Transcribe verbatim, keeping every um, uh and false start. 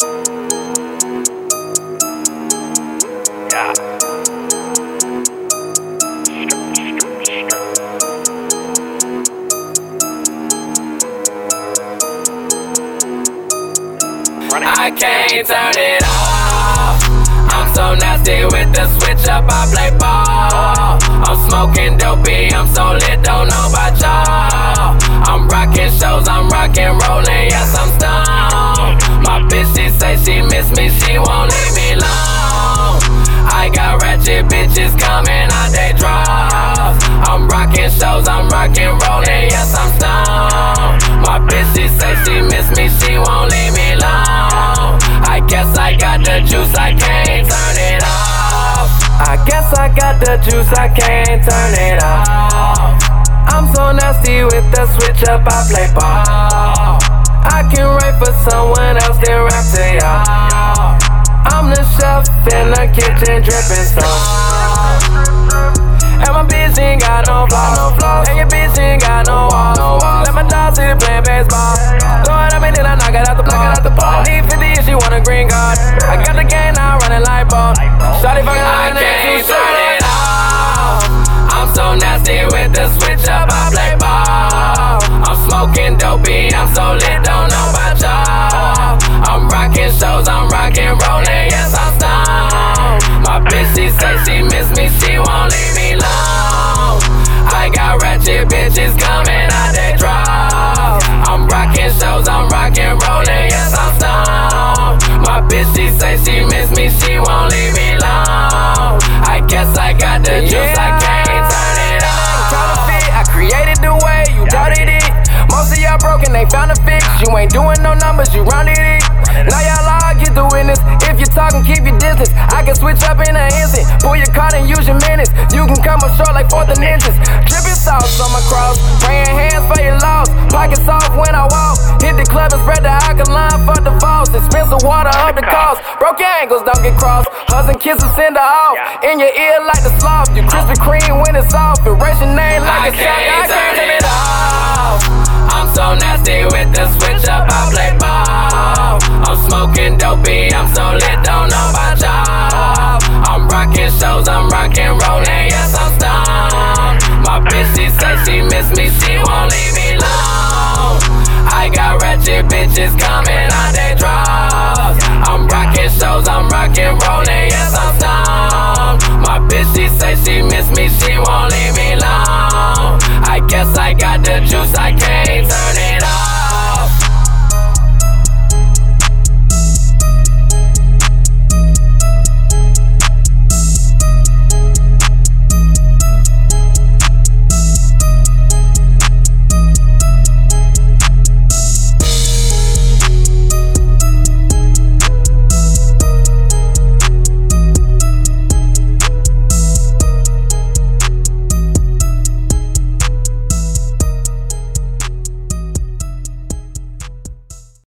Yeah. I can't turn it off. I'm so nasty with the switch up, I play ball. I'm smoking dopey, I'm so lit, don't know about y'all. I'm rocking shows, I'm rocking rolling, yes I'm stoned. My bitch, she say she miss me, she won't leave me alone. I got ratchet bitches coming out they draws. I'm rocking shows, I'm rocking rolling, yes I'm stoned. My bitch, she say she miss me, she won't leave me alone. I guess I got the juice, I can't turn it off. I guess I got the juice, I can't turn it off. I'm so nasty with the switch up, I play ball. I can write for someone else, then rap to y'all. I'm the chef in the kitchen, dripping sauce. And my bitch ain't got no flaws. And your bitch ain't got no walls. Let my dog see the playing baseball. Throw it at me, then I knock it out the ball. I need fifty if she want a green card. I got the game now running like ball. Shawty fucking line, I can't turn it off. I'm so nasty with the switch up, I play ball. I'm smoking dopey, I'm so lit, don't know about y'all. I'm rocking shows, I'm rocking rolling, yes I'm stoned. My bitch, she say she miss me, she won't leave me alone. I got ratchet bitches coming out they draws. I'm rocking shows, I'm rocking rolling, yes I'm stoned. My bitch, she say she miss me, she won't leave me alone. I guess I got the juice, I can't turn it off. Counterfeit, I created the way, you doubted it. Most of y'all broken, they found a fix. You ain't doing no numbers, you rounded it. Now y'all all get the witness. If you're talking, keep your distance. I can switch up in an instant. Pull your card and use your minutes. You can come up short like fourth and inches. Dripping sauce on my cross. Praying hands for your loss. Pockets off when I walk. Hit the club and spread the alkaline for the falls. Expensive water up the cost. Broke your ankles, don't get crossed. Hugs and kisses send her off. In your ear like the sloth. You Krispy Kreme when it's off. Erase your name like a shot. I can't turn it off. I'm so nasty with the switch up, I play ball. I'm smoking dopey, I'm so lit, don't know about y'all. I'm rocking shows, I'm rocking rolling, yes I'm stoned. My bitch, she say she miss me, she won't leave me alone. I got ratchet bitches coming out there.